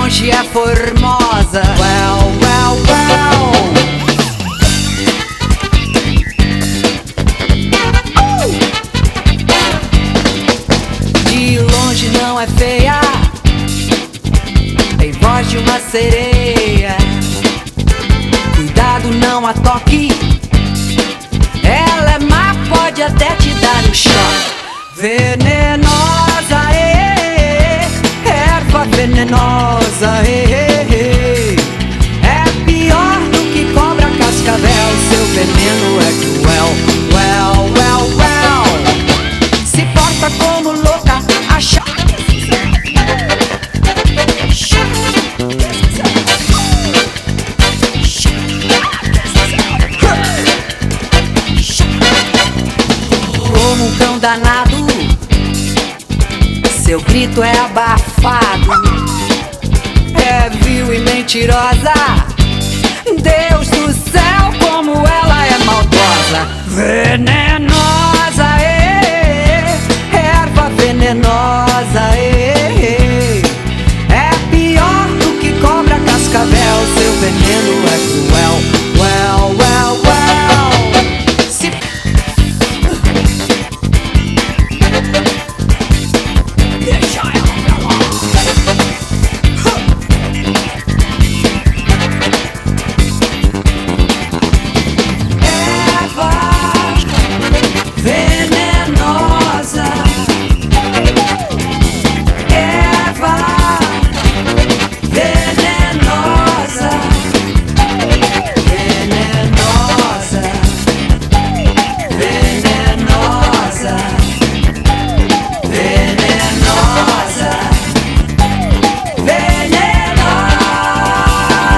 longe é formosa. Well, well, well. De longe não é feia, tem voz de uma sereia. Cuidado, não a toque, ela é má, pode até te dar um choque. Venenosa, erva venenosa, é pior do que cobra cascavel. Seu veneno é cruel. Well, well, well. Se porta como louca, acha como um cão danado, seu grito é abafado, é vil e mentirosa. Deus do céu, como ela